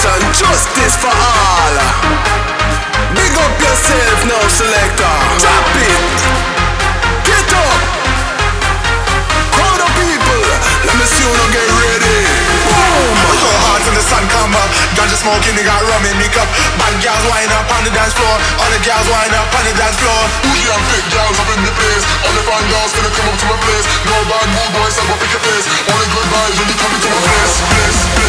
nation, justice for all. Big up yourself now, selector. Drop it. Get up. Crowd of people, let me see you now get ready. Boom. So hard till the sun come up. Ganja smoking, they got rum in the cup. Bad girls wind up on the dance floor. All the girls wind up on the dance floor. Bougie and thick girls up in the place. All the fine girls gonna come up to my place. No bad mood boys, step up in your face. Only good vibes when you come into my place.